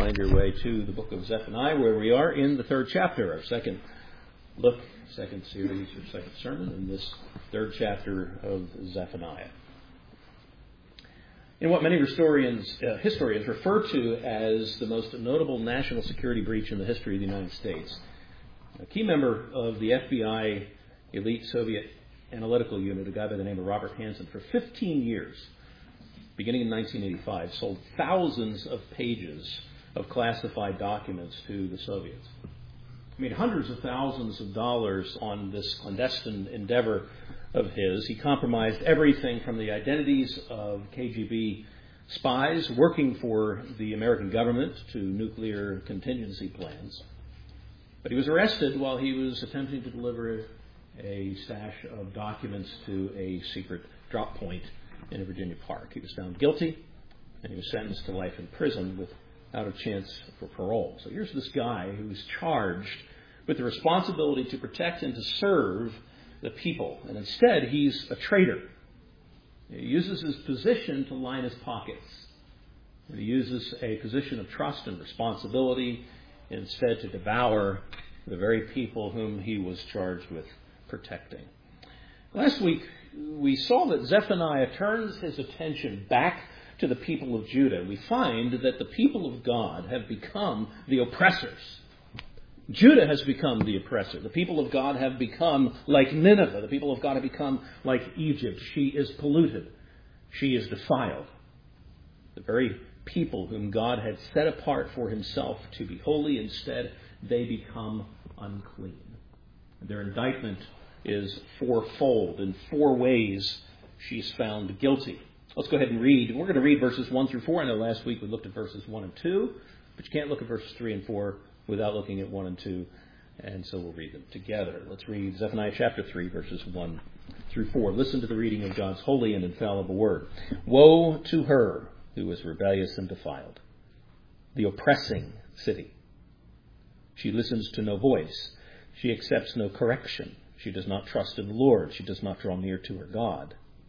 find your way to the book of Zephaniah, where we are in the third chapter, our second series, or second sermon in this third chapter of Zephaniah. In what many historians refer to as the most notable national security breach in the history of the United States, a key member of the FBI elite Soviet analytical unit, a guy by the name of Robert Hanssen, for 15 years, beginning in 1985, sold thousands of pages of classified documents to the Soviets. I mean, hundreds of thousands of dollars on this clandestine endeavor of his. He compromised everything from the identities of KGB spies working for the American government to nuclear contingency plans. But he was arrested while he was attempting to deliver a stash of documents to a secret drop point in a Virginia park. He was found guilty, and he was sentenced to life in prison without a chance for parole. So here's this guy who was charged with the responsibility to protect and to serve the people. And instead, he's a traitor. He uses his position to line his pockets. And he uses a position of trust and responsibility instead to devour the very people whom he was charged with protecting. Last week, we saw that Zephaniah turns his attention back to the people of Judah. We find that the people of God have become the oppressors. Judah has become the oppressor. The people of God have become like Nineveh. The people of God have become like Egypt. She is polluted. She is defiled. The very people whom God had set apart for himself to be holy, instead, they become unclean. Their indictment is fourfold. In four ways, she's found guilty. Let's go ahead and read. We're going to read verses 1 through 4. I know last week we looked at verses 1 and 2, but you can't look at verses 3 and 4 without looking at 1 and 2, and so we'll read them together. Let's read Zephaniah chapter 3, verses 1 through 4. Listen to the reading of God's holy and infallible word. Woe to her who is rebellious and defiled, the oppressing city. She listens to no voice. She accepts no correction. She does not trust in the Lord. She does not draw near to her God.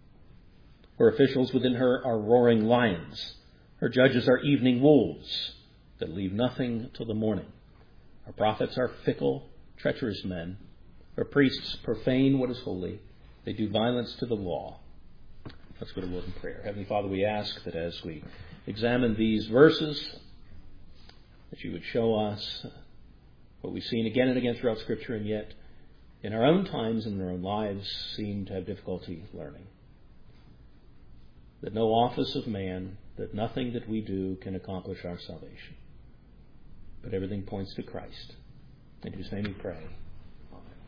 Her officials within her are roaring lions. Her judges are evening wolves that leave nothing till the morning. Her prophets are fickle, treacherous men. Her priests profane what is holy. They do violence to the law. Let's go to word in prayer. Heavenly Father, we ask that as we examine these verses, that you would show us what we've seen again and again throughout Scripture, and yet in our own times and in our own lives seem to have difficulty learning. That no office of man, that nothing that we do can accomplish our salvation. But everything points to Christ, in whose name we pray. Amen.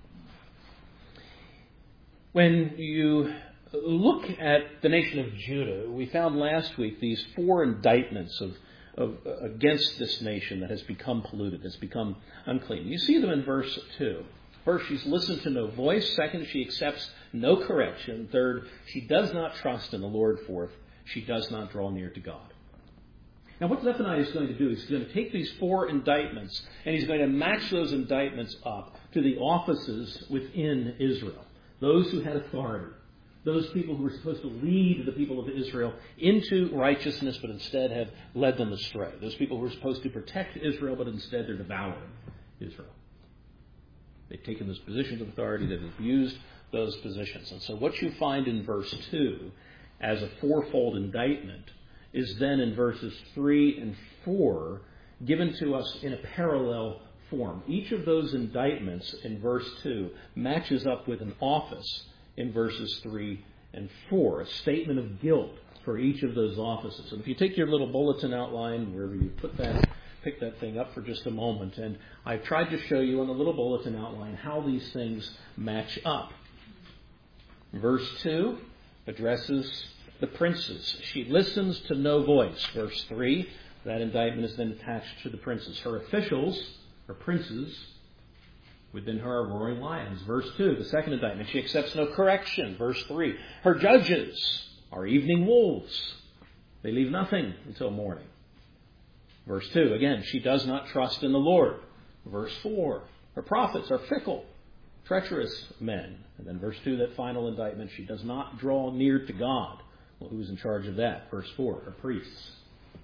When you look at the nation of Judah, we found last week these four indictments against this nation that has become polluted, has become unclean. You see them in verse 2. First, she's listened to no voice. Second, she accepts no correction. Third, she does not trust in the Lord. Fourth, she does not draw near to God. Now, what Zephaniah is going to do is he's going to take these four indictments and he's going to match those indictments up to the offices within Israel. Those who had authority. Those people who were supposed to lead the people of Israel into righteousness, but instead have led them astray. Those people who were supposed to protect Israel, but instead they're devouring Israel. They've taken those positions of authority, they've abused those positions. And so what you find in verse 2 as a fourfold indictment is then in verses 3 and 4 given to us in a parallel form. Each of those indictments in verse 2 matches up with an office in verses 3 and 4, a statement of guilt for each of those offices. And if you take your little bulletin outline, wherever you put that, pick that thing up for just a moment, and I've tried to show you on the little bulletin outline how these things match up. Verse 2 addresses the princes. She listens to no voice. Verse 3, that indictment is then attached to the princes. Her officials, her princes, within her are roaring lions. Verse 2, the second indictment, she accepts no correction. Verse 3, her judges are evening wolves. They leave nothing until morning. Verse 2, again, she does not trust in the Lord. Verse 4, her prophets are fickle, treacherous men. And then verse 2, that final indictment, she does not draw near to God. Well, who's in charge of that? Verse 4, her priests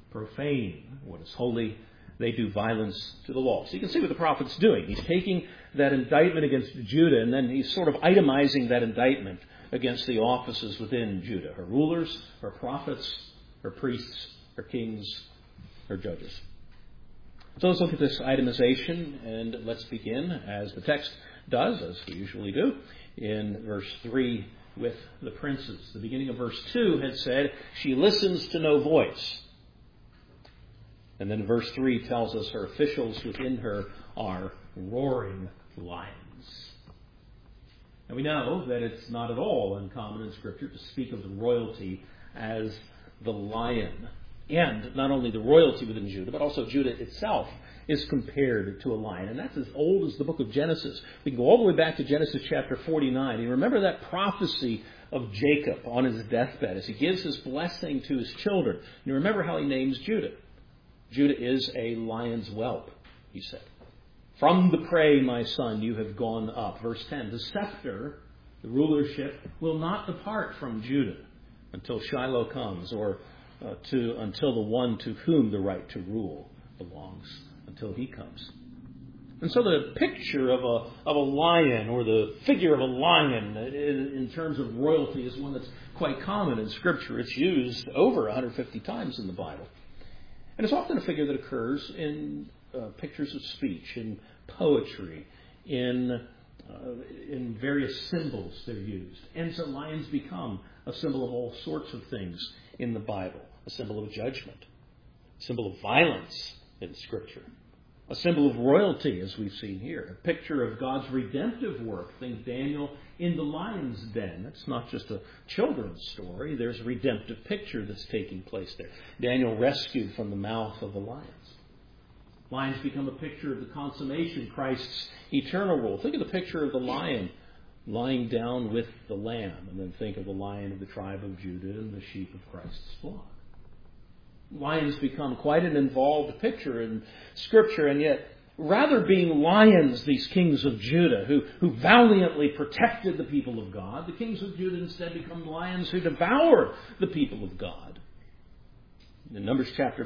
profane what is holy. They do violence to the law. So you can see what the prophet's doing. He's taking that indictment against Judah, and then he's sort of itemizing that indictment against the offices within Judah. Her rulers, her prophets, her priests, her kings, her judges. So let's look at this itemization, and let's begin, as the text does, as we usually do, in verse 3 with the princes. The beginning of verse 2 had said, she listens to no voice. And then verse 3 tells us her officials within her are roaring lions. And we know that it's not at all uncommon in Scripture to speak of the royalty as the lion. And not only the royalty within Judah, but also Judah itself is compared to a lion. And that's as old as the book of Genesis. We can go all the way back to Genesis chapter 49. You remember that prophecy of Jacob on his deathbed as he gives his blessing to his children. You remember how he names Judah. Judah is a lion's whelp, he said. From the prey, my son, you have gone up. Verse 10, the scepter, the rulership, will not depart from Judah until Shiloh comes, or until the one to whom the right to rule belongs, until he comes. And so the picture of a lion, or the figure of a lion in terms of royalty, is one that's quite common in Scripture. It's used over 150 times in the Bible. And it's often a figure that occurs in pictures of speech, in poetry, in various symbols they're used. And so lions become a symbol of all sorts of things in the Bible. A symbol of judgment, a symbol of violence in Scripture, a symbol of royalty, as we've seen here, a picture of God's redemptive work. Think Daniel in the lion's den. It's not just a children's story. There's a redemptive picture that's taking place there. Daniel rescued from the mouth of the lions. Lions become a picture of the consummation, Christ's eternal rule. Think of the picture of the lion lying down with the lamb, and then think of the lion of the tribe of Judah and the sheep of Christ's flock. Lions become quite an involved picture in Scripture, and yet, rather being lions, these kings of Judah, who valiantly protected the people of God, the kings of Judah instead become lions who devour the people of God. In Numbers chapter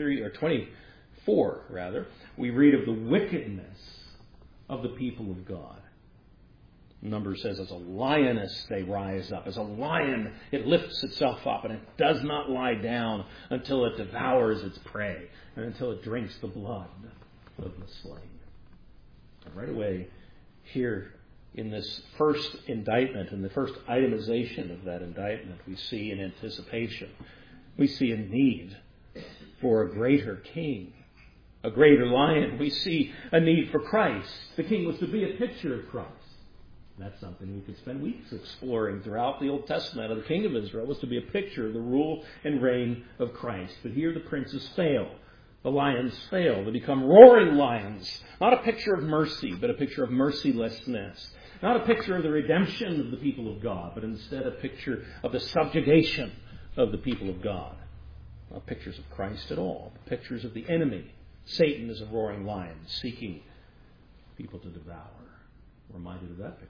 24, we read of the wickedness of the people of God. Numbers says, as a lioness they rise up. As a lion, it lifts itself up, and it does not lie down until it devours its prey, and until it drinks the blood of the slain. And right away, here in this first indictment, in the first itemization of that indictment, we see an anticipation. We see a need for a greater king, a greater lion. We see a need for Christ. The king was to be a picture of Christ. That's something we could spend weeks exploring throughout the Old Testament. Of the king of Israel was to be a picture of the rule and reign of Christ. But here the princes fail. The lions fail. They become roaring lions. Not a picture of mercy, but a picture of mercilessness. Not a picture of the redemption of the people of God, but instead a picture of the subjugation of the people of God. Not pictures of Christ at all. Pictures of the enemy. Satan is a roaring lion seeking people to devour. We're reminded of that picture.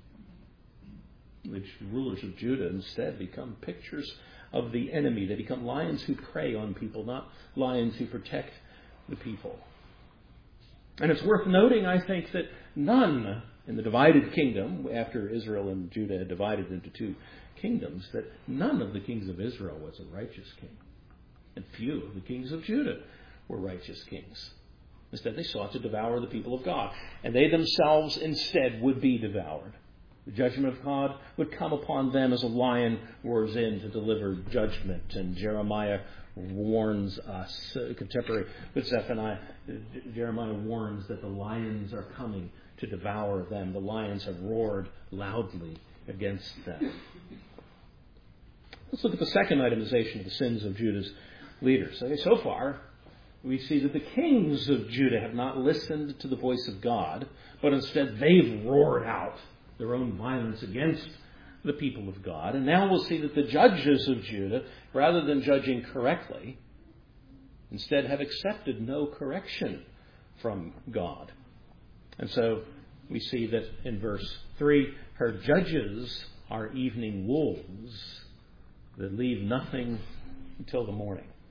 The rulers of Judah instead become pictures of the enemy. They become lions who prey on people, not lions who protect the people. And it's worth noting, I think, that none in the divided kingdom, after Israel and Judah had divided into two kingdoms, that none of the kings of Israel was a righteous king. And few of the kings of Judah were righteous kings. Instead, they sought to devour the people of God. And they themselves instead would be devoured. The judgment of God would come upon them as a lion roars in to deliver judgment. And Jeremiah warns us, contemporary with Zephaniah, Jeremiah warns that the lions are coming to devour them. The lions have roared loudly against them. Let's look at the second itemization of the sins of Judah's leaders. So far, we see that the kings of Judah have not listened to the voice of God, but instead they've roared out their own violence against the people of God. And now we'll see that the judges of Judah, rather than judging correctly, instead have accepted no correction from God. And so we see that in verse 3, her judges are evening wolves that leave nothing until the morning.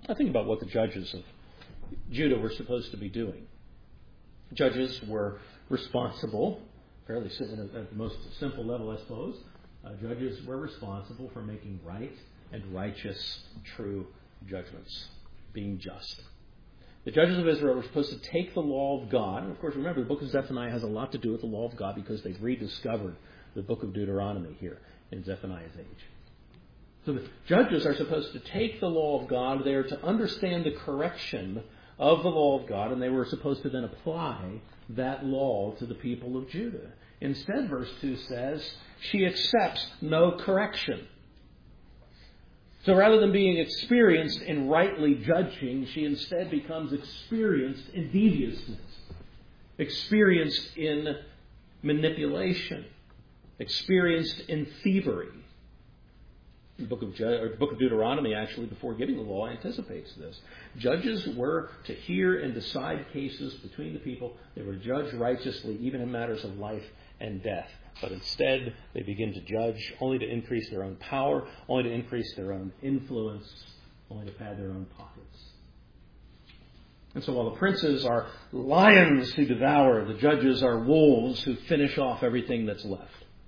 I think about what the judges of Judah were supposed to be doing. Judges were responsible, fairly at the most simple level, I suppose. Judges were responsible for making right and righteous, true judgments, being just. The judges of Israel were supposed to take the law of God. And of course, remember, the book of Zephaniah has a lot to do with the law of God because they've rediscovered the book of Deuteronomy here in Zephaniah's age. So the judges are supposed to take the law of God. They are to understand the correction of the law of God, and they were supposed to then apply that law to the people of Judah. Instead, verse 2 says, she accepts no correction. So rather than being experienced in rightly judging, she instead becomes experienced in deviousness, experienced in manipulation, experienced in thievery. The book of Deuteronomy, actually, before giving the law, anticipates this. Judges were to hear and decide cases between the people. They were to judge righteously, even in matters of life and death. But instead, they begin to judge only to increase their own power, only to increase their own influence, only to pad their own pockets. And so while the princes are lions who devour, the judges are wolves who finish off everything that's left.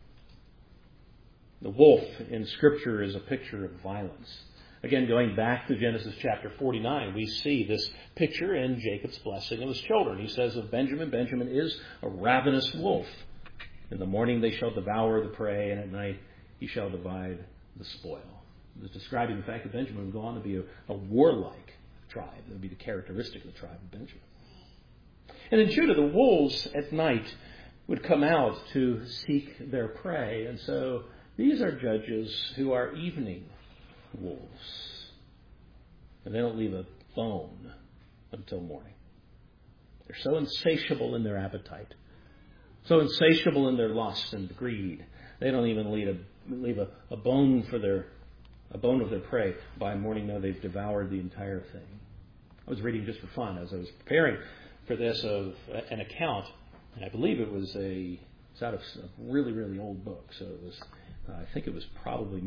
The wolf in Scripture is a picture of violence. Again, going back to Genesis chapter 49, we see this picture in Jacob's blessing of his children. He says of Benjamin, Benjamin is a ravenous wolf. In the morning they shall devour the prey, and at night he shall divide the spoil. It's describing the fact that Benjamin would go on to be a warlike tribe. That would be the characteristic of the tribe of Benjamin. And in Judah, the wolves at night would come out to seek their prey. And so these are judges who are evening wolves. And they don't leave a bone until morning. They're so insatiable in their appetite, so insatiable in their lust and greed. They don't even leave a bone of their prey. By morning, no, they've devoured the entire thing. I was reading just for fun as I was preparing for this of an account, and I believe it's out of a really, really old book. So it was, I think it was probably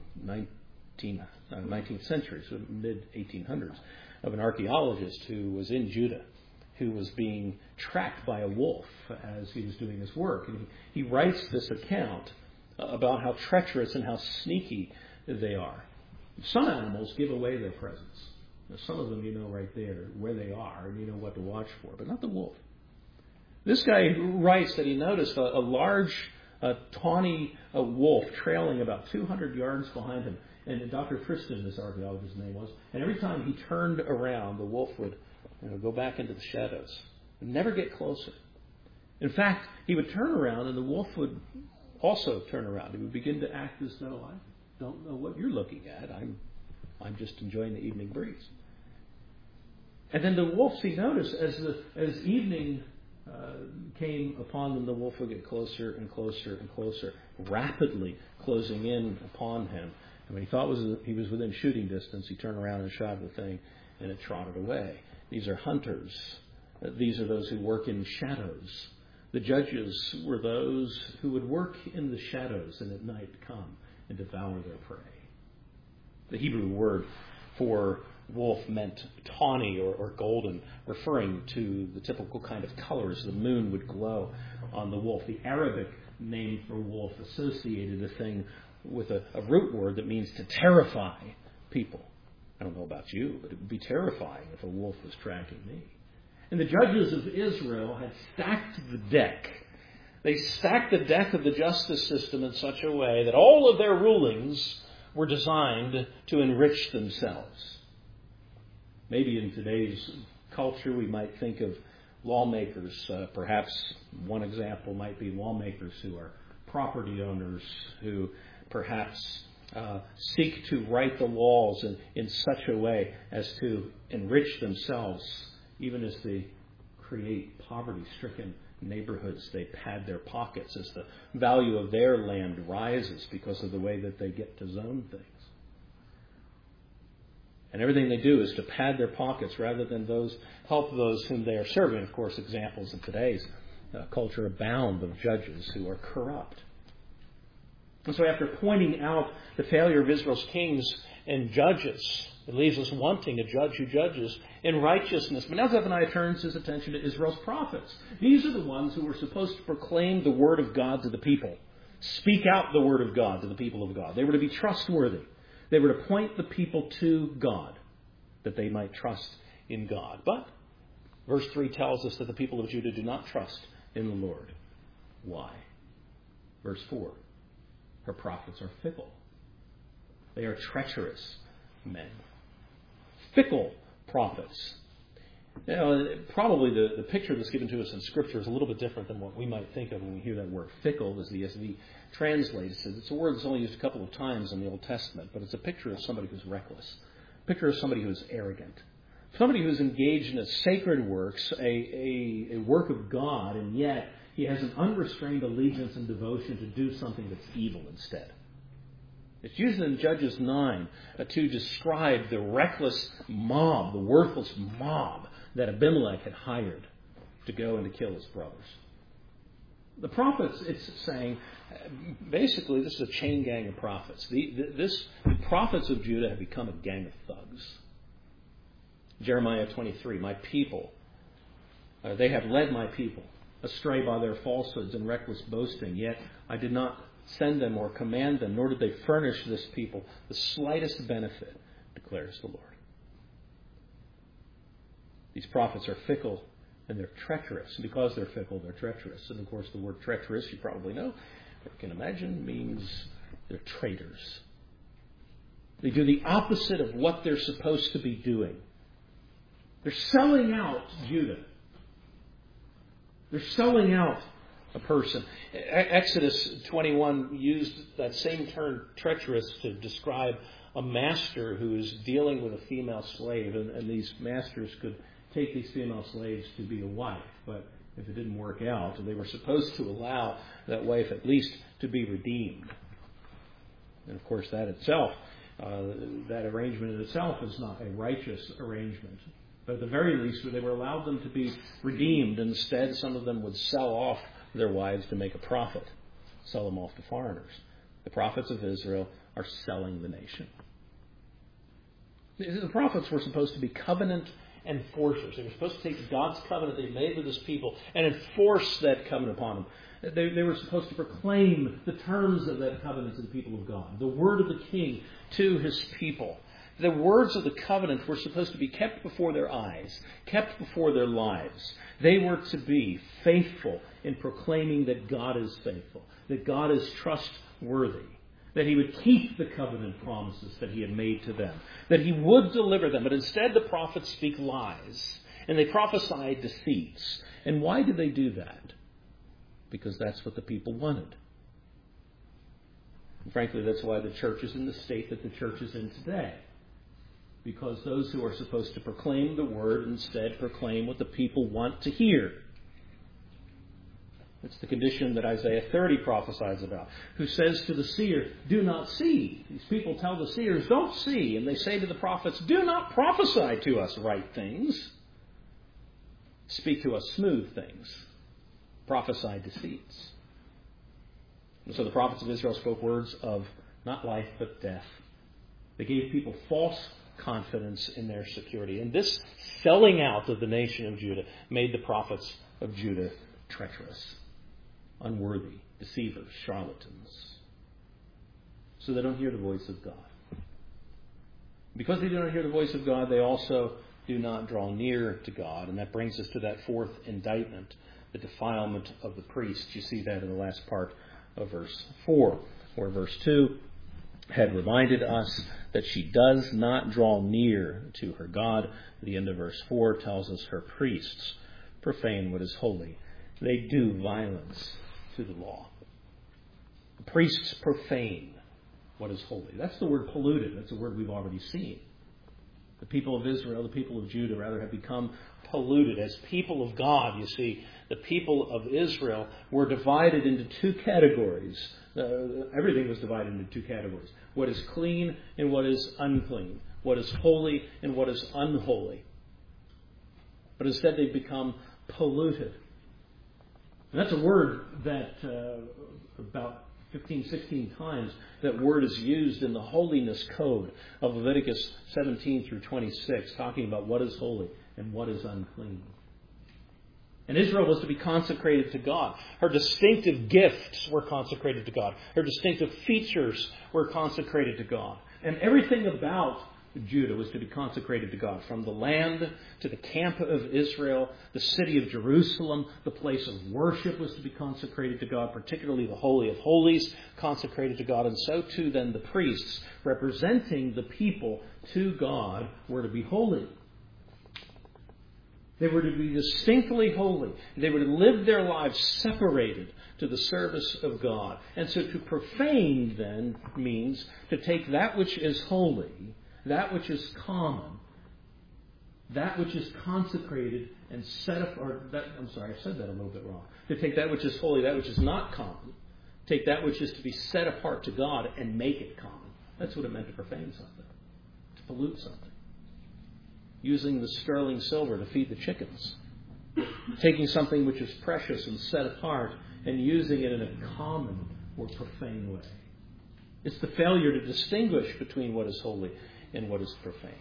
mid-19th century, so mid-1800s, of an archaeologist who was in Judah, who was being tracked by a wolf as he was doing his work. And he writes this account about how treacherous and how sneaky they are. Some animals give away their presence. Now, some of them you know right there where they are and you know what to watch for, but not the wolf. This guy writes that he noticed a large, tawny wolf trailing about 200 yards behind him. And Dr. Tristan, this archaeologist's name was, and every time he turned around, the wolf would go back into the shadows and never get closer. In fact, he would turn around and the wolf would also turn around. He would begin to act as though, I don't know what you're looking at. I'm just enjoying the evening breeze. And then the wolves, he noticed, as evening came upon them, the wolf would get closer and closer and closer, rapidly closing in upon him. And when he thought he was within shooting distance, he turned around and shot the thing, and it trotted away. These are hunters. These are those who work in shadows. The judges were those who would work in the shadows and at night come and devour their prey. The Hebrew word for wolf meant tawny or golden, referring to the typical kind of colors the moon would glow on the wolf. The Arabic name for wolf associated a thing with a root word that means to terrify people. I don't know about you, but it would be terrifying if a wolf was tracking me. And the judges of Israel had stacked the deck. They stacked the deck of the justice system in such a way that all of their rulings were designed to enrich themselves. Maybe in today's culture we might think of lawmakers. Perhaps one example might be lawmakers who are property owners who perhaps seek to write the laws in such a way as to enrich themselves. Even as they create poverty-stricken neighborhoods, they pad their pockets as the value of their land rises because of the way that they get to zone things. And everything they do is to pad their pockets rather than help those whom they are serving. Of course, examples in today's culture abound of judges who are corrupt. And so after pointing out the failure of Israel's kings and judges. It leaves us wanting a judge who judges in righteousness. But now Zephaniah turns his attention to Israel's prophets. These are the ones who were supposed to proclaim the word of God to the people. Speak out the word of God to the people of God. They were to be trustworthy. They were to point the people to God, that they might trust in God. But verse 3 tells us that the people of Judah do not trust in the Lord. Why? Verse 4, her prophets are fickle. They are treacherous men. Fickle prophets. You know, probably the picture that's given to us in Scripture is a little bit different than what we might think of when we hear that word fickle, as the ESV translates it. It's a word that's only used a couple of times in the Old Testament, but it's a picture of somebody who's reckless, a picture of somebody who's arrogant, somebody who's engaged in a sacred works, a work of God, and yet he has an unrestrained allegiance and devotion to do something that's evil instead. It's used in Judges 9 to describe the reckless mob, the worthless mob that Abimelech had hired to go and to kill his brothers. The prophets, it's saying, basically this is a chain gang of prophets. The prophets of Judah have become a gang of thugs. Jeremiah 23, my people, they have led my people astray by their falsehoods and reckless boasting, yet I did not send them or command them, nor did they furnish this people the slightest benefit, declares the Lord. These prophets are fickle and they're treacherous. And because they're fickle, they're treacherous. And of course, the word treacherous, you probably know, or can imagine, means they're traitors. They do the opposite of what they're supposed to be doing. They're selling out Judah. They're selling out a person. Exodus 21 used that same term, treacherous, to describe a master who is dealing with a female slave. And these masters could take these female slaves to be a wife. But if it didn't work out, they were supposed to allow that wife at least to be redeemed. And of course, that itself, that arrangement in itself is not a righteous arrangement. But at the very least, they were allowed them to be redeemed. Instead, some of them would sell off their wives to make a profit, sell them off to foreigners. The prophets of Israel are selling the nation. The prophets were supposed to be covenant enforcers. They were supposed to take God's covenant they made with his people and enforce that covenant upon them. They were supposed to proclaim the terms of that covenant to the people of God, the word of the king to his people. The words of the covenant were supposed to be kept before their eyes, kept before their lives. They were to be faithful in proclaiming that God is faithful, that God is trustworthy, that he would keep the covenant promises that he had made to them, that he would deliver them. But instead the prophets speak lies, and they prophesy deceits. And why did they do that? Because that's what the people wanted. And frankly, that's why the church is in the state that the church is in today. Because those who are supposed to proclaim the word instead proclaim what the people want to hear. It's the condition that Isaiah 30 prophesies about, who says to the seer, do not see. These people tell the seers, don't see. And they say to the prophets, do not prophesy to us right things. Speak to us smooth things. Prophesy deceits. And so the prophets of Israel spoke words of not life but death. They gave people false confidence in their security. And this selling out of the nation of Judah made the prophets of Judah treacherous, unworthy, deceivers, charlatans. So they don't hear the voice of God. Because they do not hear the voice of God, they also do not draw near to God. And that brings us to that fourth indictment, the defilement of the priest. You see that in the last part of verse 4, where verse 2 had reminded us that she does not draw near to her God. The end of verse 4 tells us her priests profane what is holy. They do violence to the law. The priests profane what is holy. That's the word polluted. That's a word we've already seen. The people of Israel, the people of Judah, rather, have become polluted. As people of God, you see, the people of Israel were divided into two categories. Everything was divided into two categories. What is clean and what is unclean. What is holy and what is unholy. But instead they've become polluted. And that's a word that about 15, 16 times that word is used in the holiness code of Leviticus 17 through 26, talking about what is holy and what is unclean. And Israel was to be consecrated to God. Her distinctive gifts were consecrated to God. Her distinctive features were consecrated to God. And everything about Judah was to be consecrated to God. From the land to the camp of Israel, the city of Jerusalem, the place of worship was to be consecrated to God, particularly the Holy of Holies, consecrated to God. And so too then the priests, representing the people to God, were to be holy. They were to be distinctly holy. They were to live their lives separated to the service of God. And so to profane then means to take that which is holy, that which is common, that which is consecrated and set apart. I said that a little bit wrong. To take that which is holy, that which is not common, take that which is to be set apart to God and make it common. That's what it meant to profane something, to pollute something. Using the sterling silver to feed the chickens. Taking something which is precious and set apart and using it in a common or profane way. It's the failure to distinguish between what is holy and what is profane.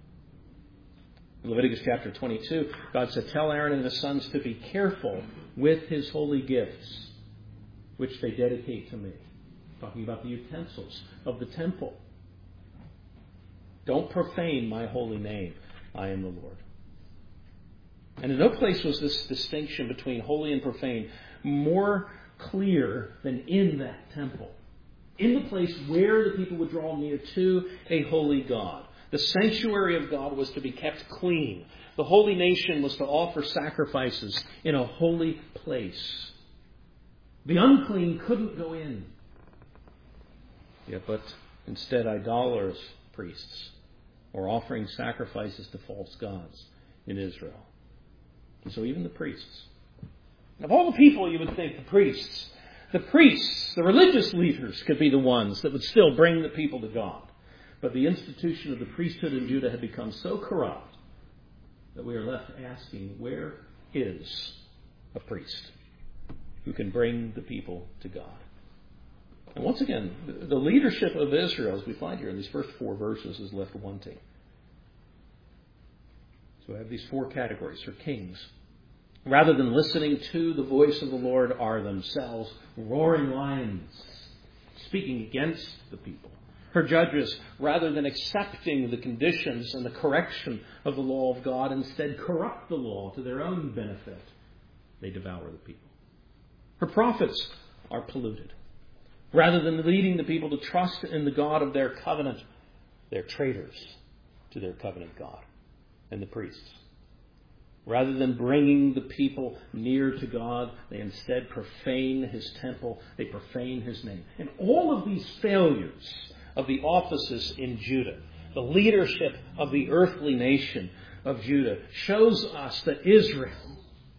In Leviticus chapter 22, God said, "Tell Aaron and his sons to be careful with his holy gifts, which they dedicate to me." Talking about the utensils of the temple. Don't profane my holy name. I am the Lord. And in no place was this distinction between holy and profane more clear than in that temple. In the place where the people would draw near to a holy God. The sanctuary of God was to be kept clean. The holy nation was to offer sacrifices in a holy place. The unclean couldn't go in. Yeah, but instead idolaters, priests, or offering sacrifices to false gods in Israel. And so even the priests. Of all the people, you would think the priests, the religious leaders could be the ones that would still bring the people to God. But the institution of the priesthood in Judah had become so corrupt that we are left asking, where is a priest who can bring the people to God? And once again, the leadership of Israel, as we find here in these first 4 verses, is left wanting. So we have these 4 categories for kings. Rather than listening to the voice of the Lord, are themselves roaring lions, speaking against the people. Her judges, rather than accepting the conditions and the correction of the law of God, instead corrupt the law to their own benefit. They devour the people. Her prophets are polluted. Rather than leading the people to trust in the God of their covenant, they're traitors to their covenant God and the priests. Rather than bringing the people near to God, they instead profane His temple. They profane His name. And all of these failures of the offices in Judah, the leadership of the earthly nation of Judah, shows us that Israel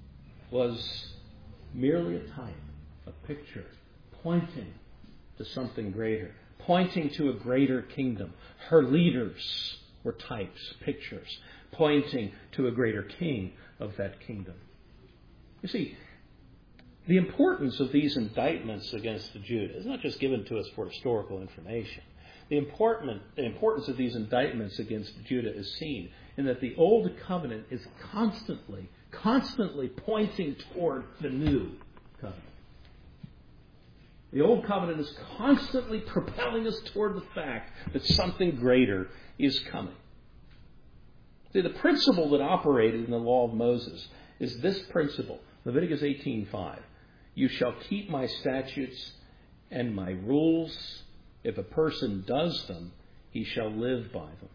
was merely a type, a picture, pointing to something greater, pointing to a greater kingdom. Her leaders were types, pictures, pointing to a greater king of that kingdom. You see, the importance of these indictments against Judah is not just given to us for historical information. The importance of these indictments against Judah is seen in that the Old Covenant is constantly pointing toward the New Covenant. The Old Covenant is constantly propelling us toward the fact that something greater is coming. See, the principle that operated in the law of Moses is this principle. Leviticus 18:5. You shall keep my statutes and my rules. If a person does them, he shall live by them.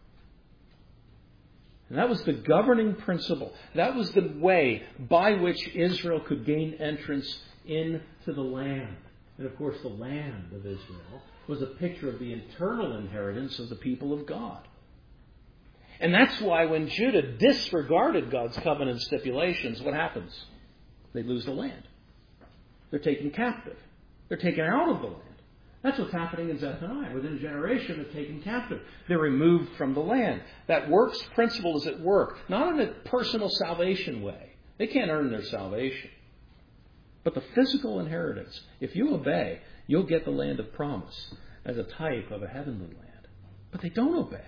And that was the governing principle. That was the way by which Israel could gain entrance into the land. And of course, the land of Israel was a picture of the eternal inheritance of the people of God. And that's why when Judah disregarded God's covenant stipulations, what happens? They lose the land. They're taken captive. They're taken out of the land. That's what's happening in Zephaniah. Within a generation, they're taken captive. They're removed from the land. That works principle is at work, not in a personal salvation way. They can't earn their salvation. But the physical inheritance, if you obey, You'll get the land of promise as a type of a heavenly land. But they don't obey.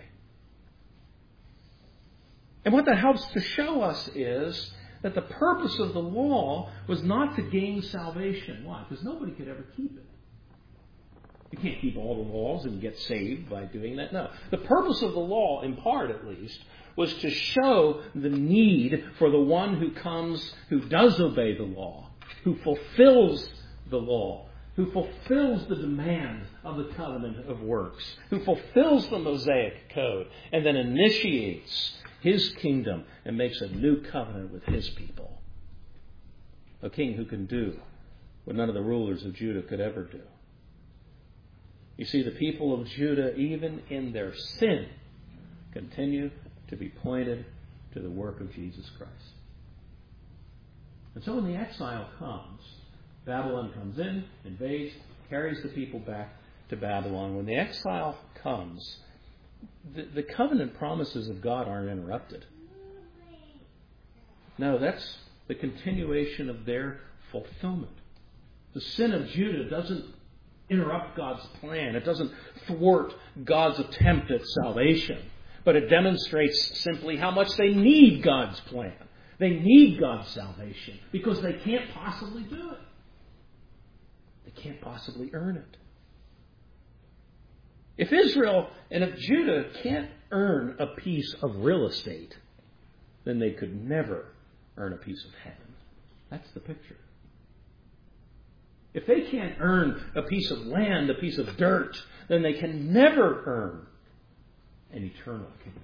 And what that helps to show us is that the purpose of the law was not to gain salvation. Why? Because nobody could ever keep it. You can't keep all the laws and get saved by doing that. No. The purpose of the law, in part at least, was to show the need for the one who comes, who does obey the law, who fulfills the law, who fulfills the demand of the covenant of works, who fulfills the Mosaic code, and then initiates his kingdom and makes a new covenant with his people. A king who can do what none of the rulers of Judah could ever do. You see, the people of Judah, even in their sin, continue to be pointed to the work of Jesus Christ. And so when the exile comes, Babylon comes in, invades, carries the people back to Babylon. When the exile comes, the covenant promises of God aren't interrupted. No, that's the continuation of their fulfillment. The sin of Judah doesn't interrupt God's plan. It doesn't thwart God's attempt at salvation. But it demonstrates simply how much they need God's plan. They need God's salvation because they can't possibly do it. They can't possibly earn it. If Israel and if Judah can't earn a piece of real estate, then they could never earn a piece of heaven. That's the picture. If they can't earn a piece of land, a piece of dirt, then they can never earn an eternal kingdom.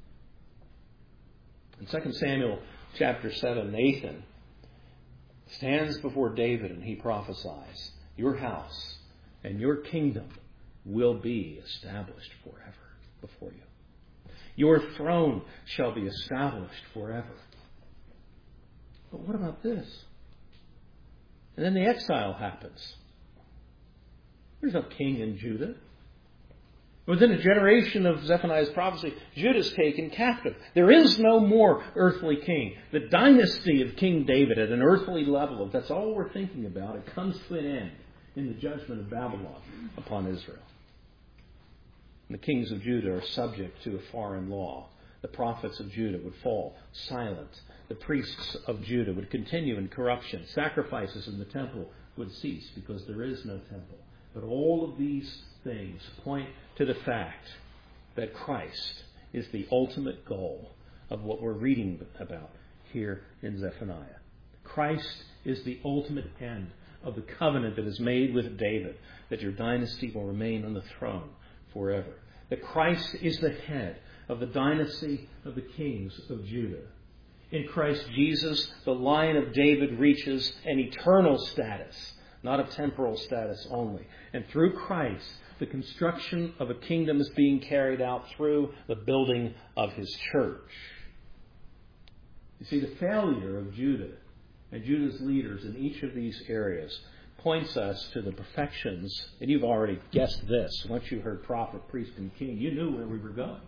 In 2 Samuel chapter 7, Nathan stands before David and he prophesies, "Your house and your kingdom will be established forever before you. Your throne shall be established forever." But what about this? And then the exile happens. There's no king in Judah. Within a generation of Zephaniah's prophecy, Judah's taken captive. There is no more earthly king. The dynasty of King David at an earthly level, if that's all we're thinking about, it comes to an end in the judgment of Babylon upon Israel. And the kings of Judah are subject to a foreign law. The prophets of Judah would fall silent. The priests of Judah would continue in corruption. Sacrifices in the temple would cease because there is no temple. But all of these things point to the fact that Christ is the ultimate goal of what we're reading about here in Zephaniah. Christ is the ultimate end of the covenant that is made with David, that your dynasty will remain on the throne forever. That Christ is the head of the dynasty of the kings of Judah. In Christ Jesus, the line of David reaches an eternal status, not a temporal status only. And through Christ, the construction of a kingdom is being carried out through the building of his church. You see, the failure of Judah and Judah's leaders in each of these areas points us to the perfections. And you've already guessed this. Once you heard prophet, priest, and king, you knew where we were going.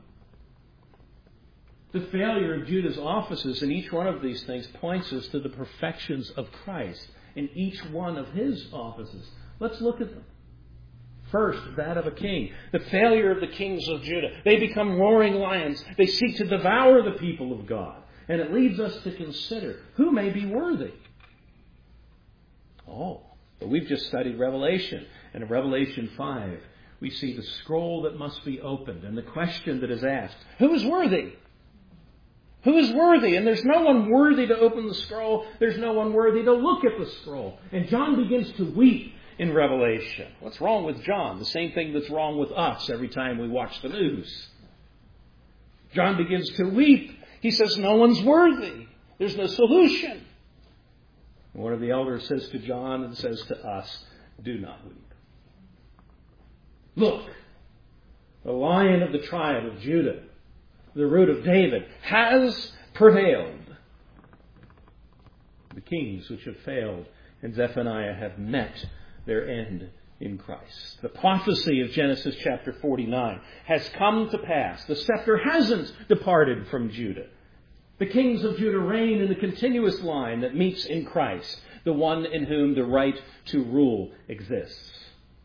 The failure of Judah's offices in each one of these things points us to the perfections of Christ in each one of his offices. Let's look at them. First, that of a king. The failure of the kings of Judah. They become roaring lions. They seek to devour the people of God. And it leads us to consider who may be worthy. But we've just studied Revelation. And in Revelation 5, we see the scroll that must be opened and the question that is asked, who is worthy? Who is worthy? And there's no one worthy to open the scroll. There's no one worthy to look at the scroll. And John begins to weep in Revelation. What's wrong with John? The same thing that's wrong with us every time we watch the news. John begins to weep. He says, no one's worthy. There's no solution. And one of the elders says to John and says to us, do not weep. Look, the Lion of the tribe of Judah, the root of David, has prevailed. The kings which have failed in Zephaniah have met their end in Christ. The prophecy of Genesis chapter 49 has come to pass. The scepter hasn't departed from Judah. The kings of Judah reign in the continuous line that meets in Christ, the one in whom the right to rule exists.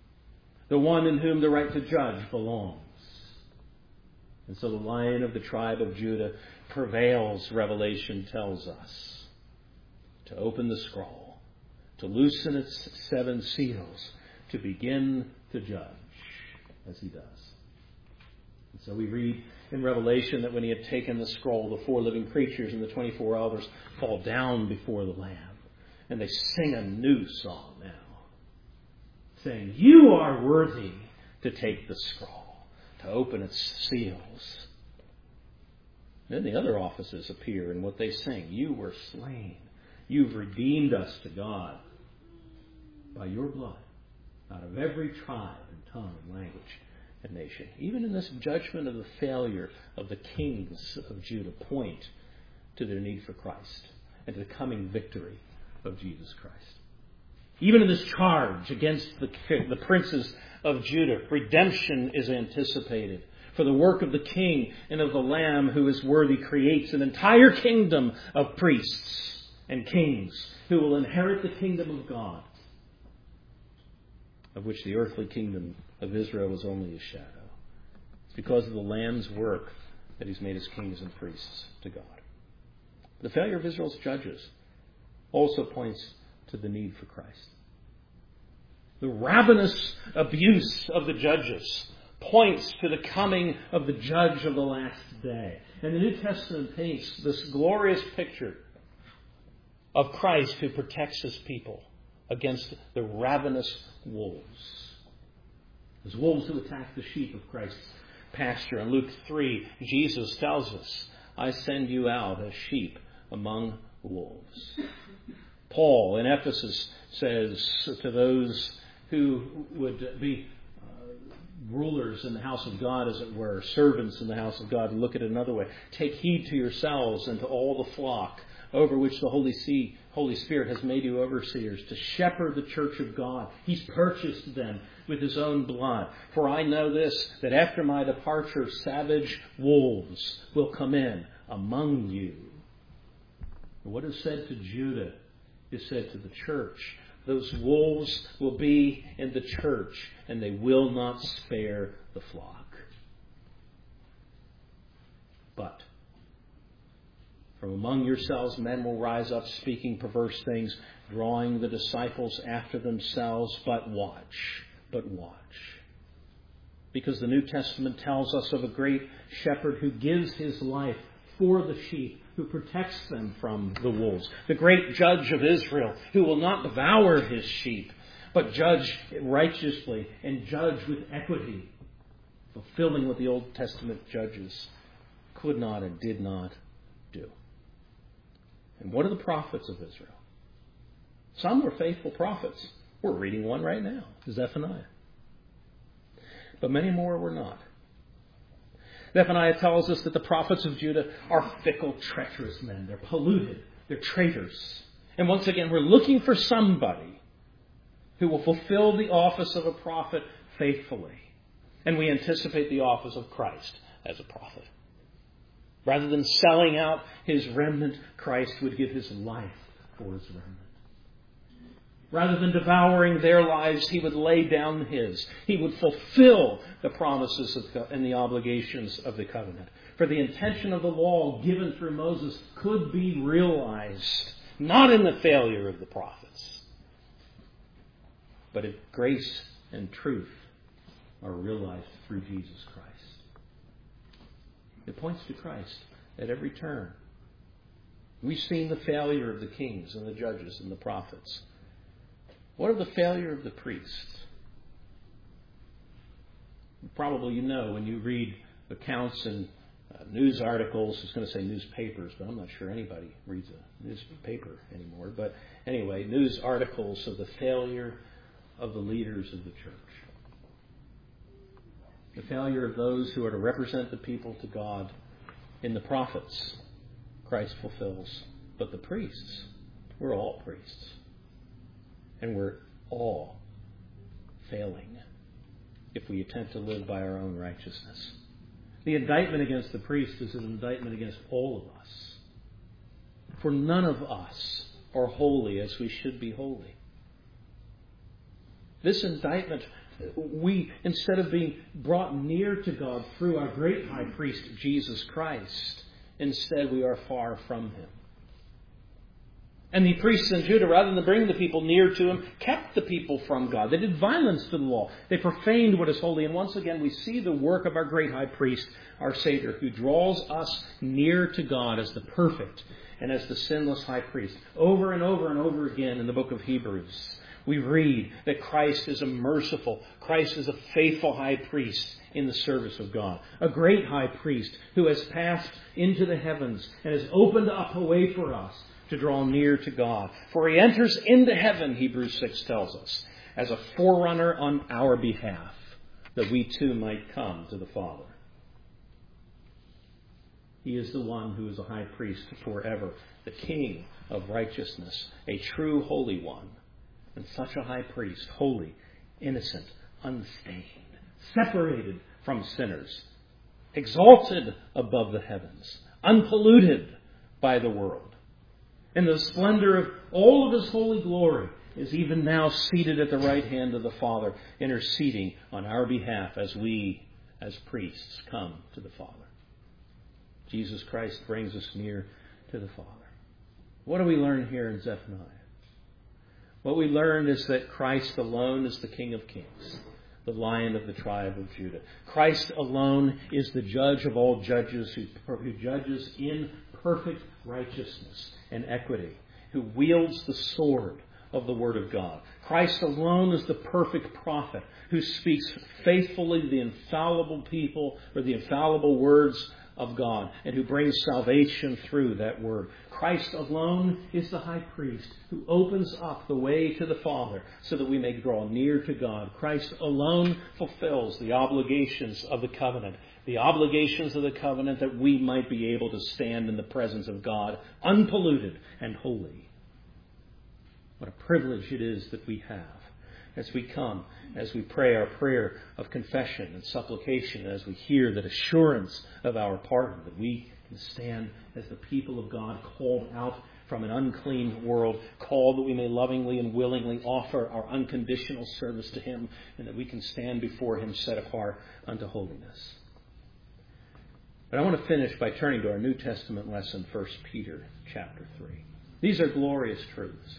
the one in whom the right to judge belongs. And so the Lion of the tribe of Judah prevails, Revelation tells us, to open the scroll, to loosen its 7 seals, to begin to judge, as he does. And so we read in Revelation that when he had taken the scroll, the 4 living creatures and the 24 elders fall down before the Lamb. And they sing a new song now, saying, "You are worthy to take the scroll, to open its seals." Then the other offices appear in what they sing. "You were slain. You've redeemed us to God by your blood out of every tribe and tongue and language and nation." Even in this judgment of the failure of the kings of Judah point to their need for Christ and to the coming victory of Jesus Christ. Even in this charge against the princes of Judah, redemption is anticipated. For the work of the King and of the Lamb who is worthy creates an entire kingdom of priests and kings who will inherit the kingdom of God, of which the earthly kingdom of Israel was only a shadow. It's because of the Lamb's work that he's made us kings and priests to God. The failure of Israel's judges also points to the need for Christ. The ravenous abuse of the judges points to the coming of the judge of the last day. And the New Testament paints this glorious picture of Christ who protects his people against the ravenous wolves. As wolves who attack the sheep of Christ's pasture. In Luke 3, Jesus tells us, "I send you out as sheep among wolves." Paul in Ephesus says to those who would be rulers in the house of God, as it were, servants in the house of God, and look at it another way, "Take heed to yourselves and to all the flock over which the Holy Spirit has made you overseers, to shepherd the church of God. He's purchased them with his own blood. For I know this, that after my departure, savage wolves will come in among you." And what is said to Judah is said to the church. Those wolves will be in the church, and they will not spare the flock. But from among yourselves men will rise up speaking perverse things, drawing the disciples after themselves. But watch. Because the New Testament tells us of a great shepherd who gives his life for the sheep, who protects them from the wolves. The great judge of Israel, who will not devour his sheep, but judge righteously and judge with equity, fulfilling what the Old Testament judges could not and did not do. And what are the prophets of Israel? Some were faithful prophets. We're reading one right now, Zephaniah. But many more were not. Zephaniah tells us that the prophets of Judah are fickle, treacherous men. They're polluted. They're traitors. And once again, we're looking for somebody who will fulfill the office of a prophet faithfully. And we anticipate the office of Christ as a prophet. Rather than selling out his remnant, Christ would give his life for his remnant. Rather than devouring their lives, he would lay down his. He would fulfill the promises and the obligations of the covenant. For the intention of the law given through Moses could be realized, not in the failure of the prophets, but if grace and truth are realized through Jesus Christ. It points to Christ at every turn. We've seen the failure of the kings and the judges and the prophets. What of the failure of the priests? Probably you know when you read accounts in news articles, I was going to say newspapers, but I'm not sure anybody reads a newspaper anymore. But anyway, news articles of the failure of the leaders of the church. The failure of those who are to represent the people to God in the prophets, Christ fulfills. But the priests, we're all priests. And we're all failing if we attempt to live by our own righteousness. The indictment against the priest is an indictment against all of us. For none of us are holy as we should be holy. This indictment we, instead of being brought near to God through our great high priest, Jesus Christ, instead we are far from him. And the priests in Judah, rather than bring the people near to him, kept the people from God. They did violence to the law. They profaned what is holy. And once again, we see the work of our great high priest, our Savior, who draws us near to God as the perfect and as the sinless high priest. Over and over and over again in the book of Hebrews, we read that Christ is a merciful, Christ is a faithful high priest in the service of God. A great high priest who has passed into the heavens and has opened up a way for us to draw near to God. For he enters into heaven, Hebrews 6 tells us, as a forerunner on our behalf, that we too might come to the Father. He is the one who is a high priest forever, the King of righteousness, a true Holy One. And such a high priest, holy, innocent, unstained, separated from sinners, exalted above the heavens, unpolluted by the world. In the splendor of all of his holy glory, is even now seated at the right hand of the Father, interceding on our behalf as we, as priests, come to the Father. Jesus Christ brings us near to the Father. What do we learn here in Zephaniah? What we learn is that Christ alone is the King of Kings, the Lion of the tribe of Judah. Christ alone is the judge of all judges, who judges in perfect righteousness and equity, who wields the sword of the Word of God. Christ alone is the perfect prophet who speaks faithfully the infallible people or the infallible words of God and who brings salvation through that word. Christ alone is the high priest who opens up the way to the Father so that we may draw near to God. Christ alone fulfills the obligations of the covenant. The obligations of the covenant that we might be able to stand in the presence of God unpolluted and holy. What a privilege it is that we have as we come, as we pray our prayer of confession and supplication, as we hear that assurance of our pardon, that we can stand as the people of God called out from an unclean world, called that we may lovingly and willingly offer our unconditional service to him, and that we can stand before him set apart unto holiness. But I want to finish by turning to our New Testament lesson, 1 Peter chapter 3. These are glorious truths.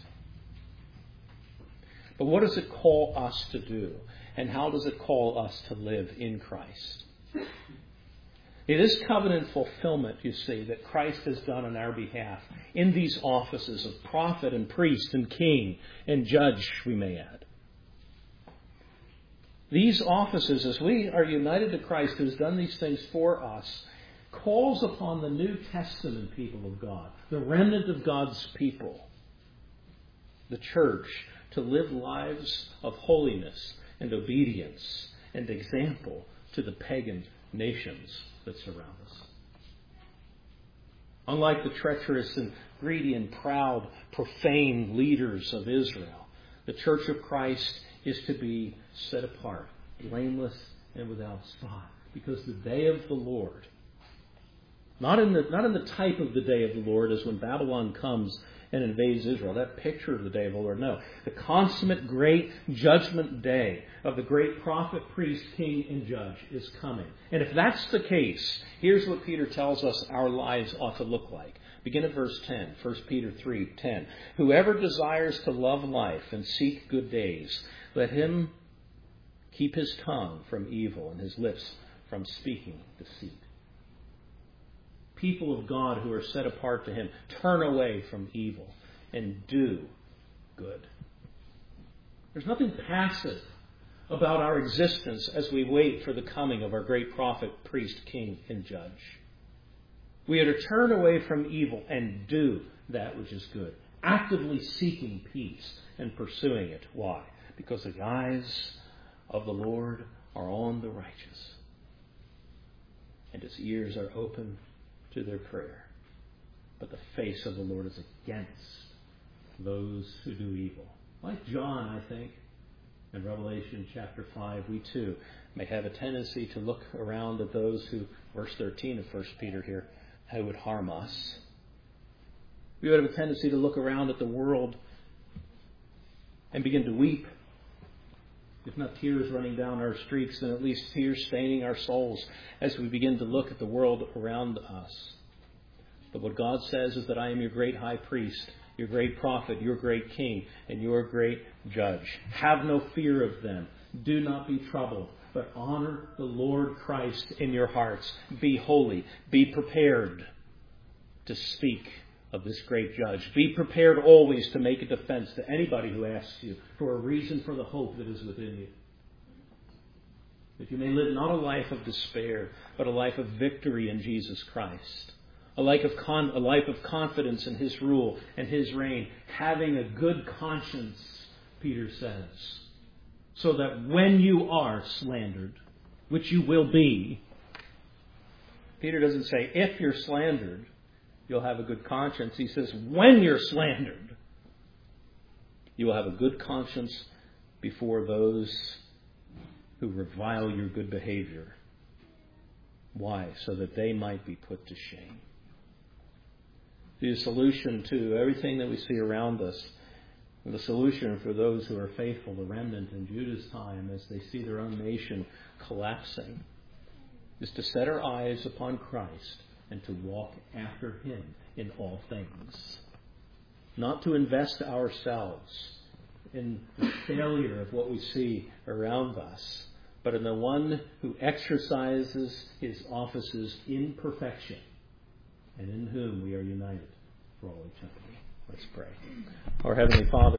But what does it call us to do? And how does it call us to live in Christ? It is covenant fulfillment, you see, that Christ has done on our behalf in these offices of prophet and priest and king and judge, we may add. These offices, as we are united to Christ who has done these things for us, calls upon the New Testament people of God, the remnant of God's people, the church, to live lives of holiness and obedience and example to the pagan nations that surround us. Unlike the treacherous and greedy and proud, profane leaders of Israel, the Church of Christ is to be set apart, blameless and without spot, because the day of the Lord, not in the type of the day of the Lord as when Babylon comes and invades Israel, that picture of the day of the Lord. No, the consummate great judgment day of the great prophet, priest, king, and judge is coming. And if that's the case, here's what Peter tells us our lives ought to look like. Begin at verse 10, 1 Peter 3:10. Whoever desires to love life and seek good days, let him keep his tongue from evil and his lips from speaking deceit. People of God who are set apart to him, turn away from evil and do good. There's nothing passive about our existence as we wait for the coming of our great prophet, priest, king, and judge. We are to turn away from evil and do that which is good, actively seeking peace and pursuing it. Why? Because the eyes of the Lord are on the righteous, and his ears are open to their prayer. But the face of the Lord is against those who do evil. Like John, I think, in Revelation chapter 5, we too may have a tendency to look around at those who, verse 13 of 1 Peter here, who would harm us. We would have a tendency to look around at the world and begin to weep If not tears running down our streets, then at least tears staining our souls as we begin to look at the world around us. But what God says is that I am your great high priest, your great prophet, your great king, and your great judge. Have no fear of them. Do not be troubled, but honor the Lord Christ in your hearts. Be holy. Be prepared to speak of this great judge. Be prepared always to make a defense to anybody who asks you for a reason for the hope that is within you. That you may live not a life of despair, but a life of victory in Jesus Christ. A life of confidence in His rule and His reign. Having a good conscience, Peter says. So that when you are slandered, which you will be, Peter doesn't say if you're slandered, you'll have a good conscience. He says, when you're slandered, you will have a good conscience before those who revile your good behavior. Why? So that they might be put to shame. The solution to everything that we see around us, the solution for those who are faithful, the remnant in Judah's time, as they see their own nation collapsing, is to set our eyes upon Christ and to walk after Him in all things. Not to invest ourselves in the failure of what we see around us, but in the one who exercises His offices in perfection and in whom we are united for all eternity. Let's pray. Our Heavenly Father,